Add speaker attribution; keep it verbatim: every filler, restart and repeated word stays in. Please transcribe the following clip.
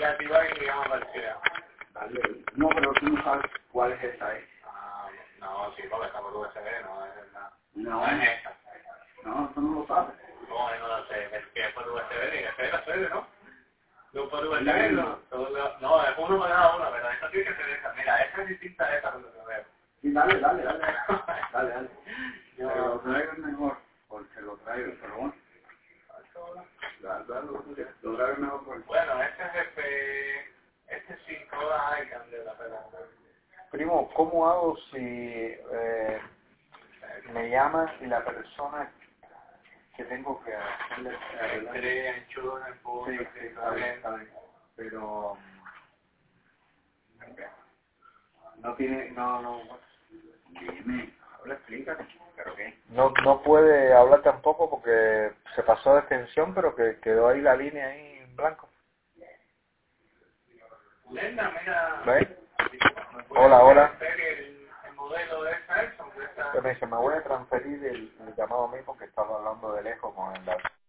Speaker 1: negativa y digamos velocidad.
Speaker 2: Dale. No, pero tú no sabes cuál es esa, ¿eh?
Speaker 1: Ah, no, sí, porque está por U S B, no es verdad.
Speaker 2: No,
Speaker 1: No es esa.
Speaker 2: no, tú no lo sabes.
Speaker 1: No, no lo sé, es que es por U S B, tiene que ser la suerte, ¿no? No por U S
Speaker 2: La
Speaker 1: B,
Speaker 2: misma.
Speaker 1: no, todo lo- no, es uno por cada uno, pero esta tiene que ser esa. Mira, esa es distinta a esa cuando se veo.
Speaker 2: Sí, dale, dale, dale. Dale, dale.
Speaker 1: Yo,
Speaker 2: Pero lo traigo mejor, porque lo traigo, pero bueno. Dale, dale, lo traigo mejor porque...
Speaker 1: bueno, este es este, este sí, todas hay cambios de la pelota.
Speaker 3: Primo, ¿cómo hago si eh, me llaman y la persona que tengo que hacerle arreglar?
Speaker 1: Entre anchura, en punto,
Speaker 2: Sí, sí, está bien, está bien. Pero... No tiene, no, no... Dime, habla, explícate, pero qué.
Speaker 3: No, no puede hablar tampoco porque se pasó de extensión, pero que quedó ahí la línea ahí en blanco.
Speaker 1: Lenda, mira.
Speaker 3: ¿Ves?
Speaker 1: ¿me puedes
Speaker 3: Hola, hola.
Speaker 1: hacer el, el modelo de esta Epson, de esta?
Speaker 3: Que me dice, me voy a transferir el, el llamado a mí porque estaba hablando de lejos con el